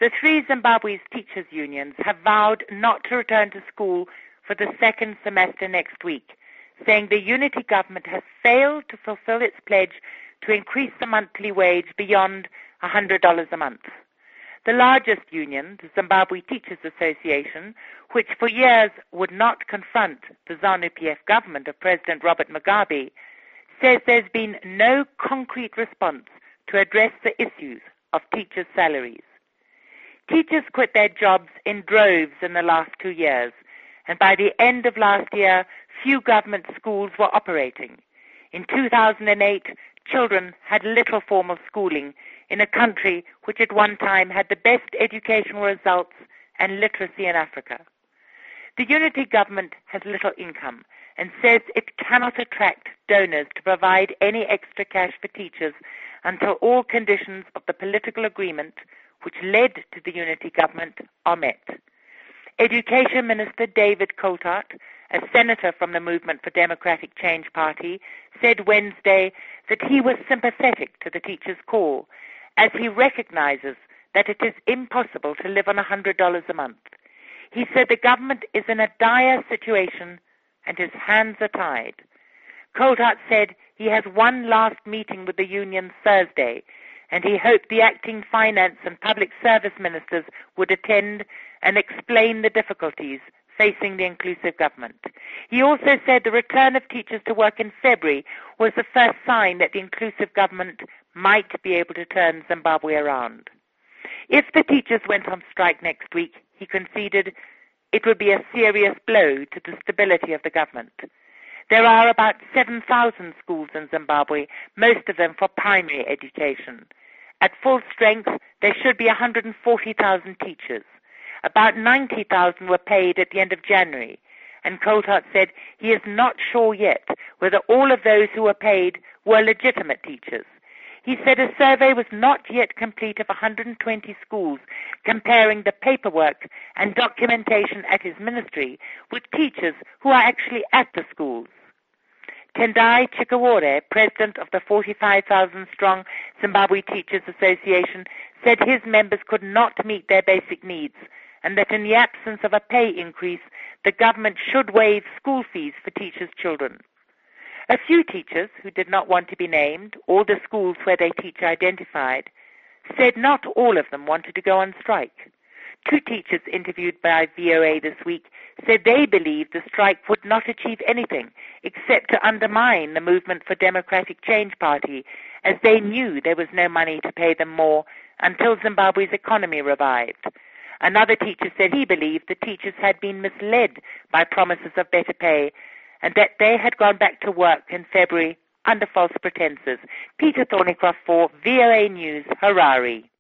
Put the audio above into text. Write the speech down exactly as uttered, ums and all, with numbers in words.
The three Zimbabwe's teachers' unions have vowed not to return to school for the second semester next week, saying the unity government has failed to fulfill its pledge to increase the monthly wage beyond one hundred dollars a month. The largest union, the Zimbabwe Teachers Association, which for years would not confront the ZANU-P F government of President Robert Mugabe, says there's been no concrete response to address the issues of teachers' salaries. Teachers quit their jobs in droves in the last two years, and by the end of last year, few government schools were operating. In two thousand eight, children had little formal schooling in a country which at one time had the best educational results and literacy in Africa. The unity government has little income and says it cannot attract donors to provide any extra cash for teachers until all conditions of the political agreement which led to the unity government are met. Education Minister David Coltart, a senator from the Movement for Democratic Change Party, said Wednesday that he was sympathetic to the teachers' call, as he recognizes that it is impossible to live on one hundred dollars a month. He said the government is in a dire situation and his hands are tied. Coltart said he has one last meeting with the union Thursday, and he hoped the acting finance and public service ministers would attend and explain the difficulties facing the inclusive government. He also said the return of teachers to work in February was the first sign that the inclusive government might be able to turn Zimbabwe around. If the teachers went on strike next week, he conceded, it would be a serious blow to the stability of the government. There are about seven thousand schools in Zimbabwe, most of them for primary education. At full strength, there should be one hundred forty thousand teachers. About ninety thousand were paid at the end of January, and Coltart said he is not sure yet whether all of those who were paid were legitimate teachers. He said a survey was not yet complete of one hundred twenty schools, comparing the paperwork and documentation at his ministry with teachers who are actually at the schools. Tendai Chikawore, president of the forty-five thousand strong Zimbabwe Teachers Association, said his members could not meet their basic needs, and that in the absence of a pay increase, the government should waive school fees for teachers' children. A few teachers who did not want to be named, or the schools where they teach identified, said not all of them wanted to go on strike. Two teachers interviewed by V O A this week said they believed the strike would not achieve anything except to undermine the Movement for Democratic Change Party, as they knew there was no money to pay them more until Zimbabwe's economy revived. Another teacher said he believed the teachers had been misled by promises of better pay and that they had gone back to work in February under false pretenses. Peter Thornycroft for V O A News, Harare.